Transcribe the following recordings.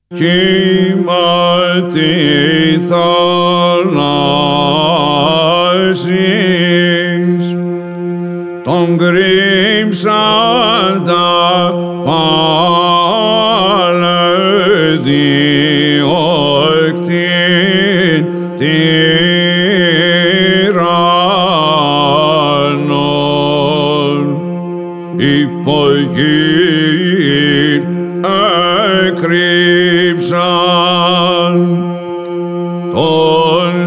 Κύματι θαλάσσης, τον κρύψαν τα παλαιδιόκτην τυράννων, υπογείν εκρύψαν τον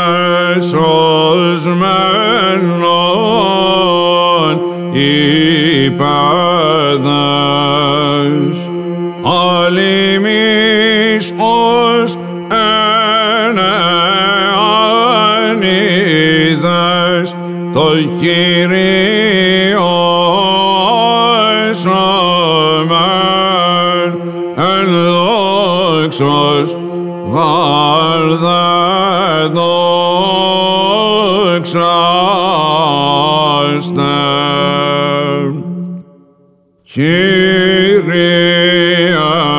σεσωσμένον υπέδες, αλλημείς ως ενεανίδες το Κύριο εσαμέν εν δόξος γαλδε δόξαστε. Κύριε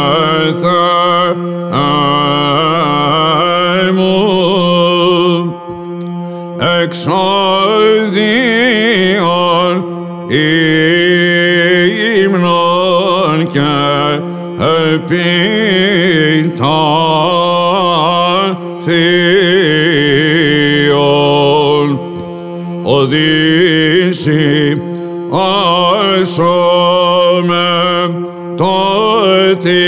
Θεέ μου, εξόδιον ύμνων και επιταφίων, οδύσι ασώμε τότε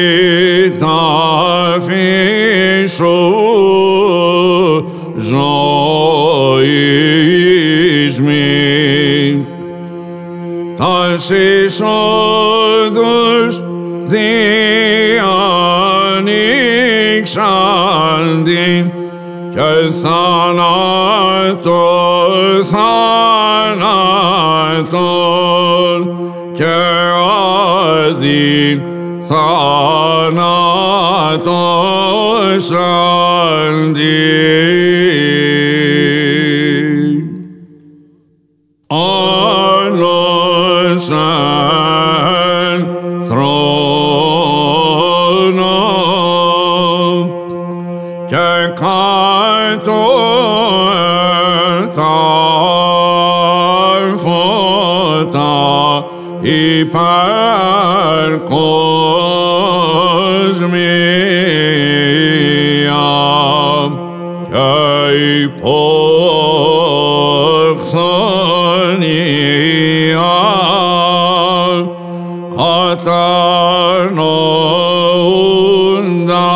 ταφή σου ζωής μην, τας εισόδους διανοίξαντιν και θάνατον και αδιν θάνατος αντίν. Άλλος εν θρόνο και κάτω τα φώτα υπερκοσμία και υποχθονία κατανοούντα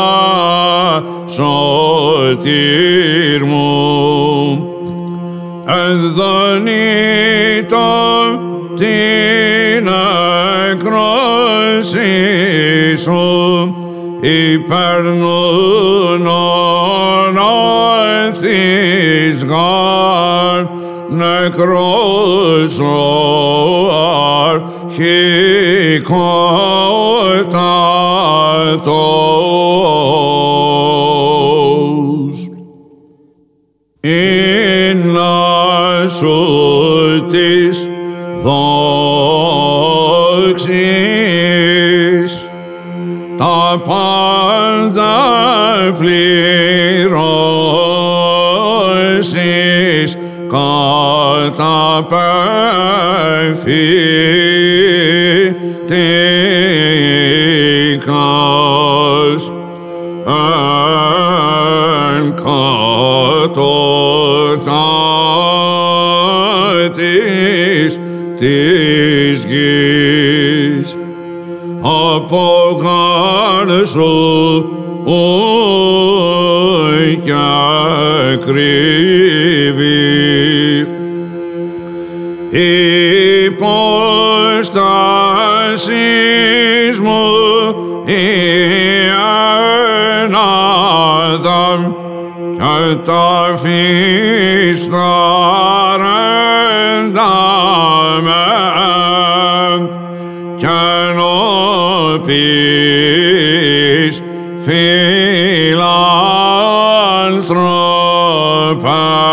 σωτήρ μου, ενδονείτο την εκρόσή σου υπερνούν ορθείς γαρ νεκρός αρχικότατος. Ίνα σου της δόξης τα πάντα πληρώσεις καταπεφυτικάς εν κατωτάτης της γης από γάρσου ουι και κρύβει υποστάσεις μου η ενάδαμ και τα φυσταρέντα με και νοπείς φιλάνθρωπε.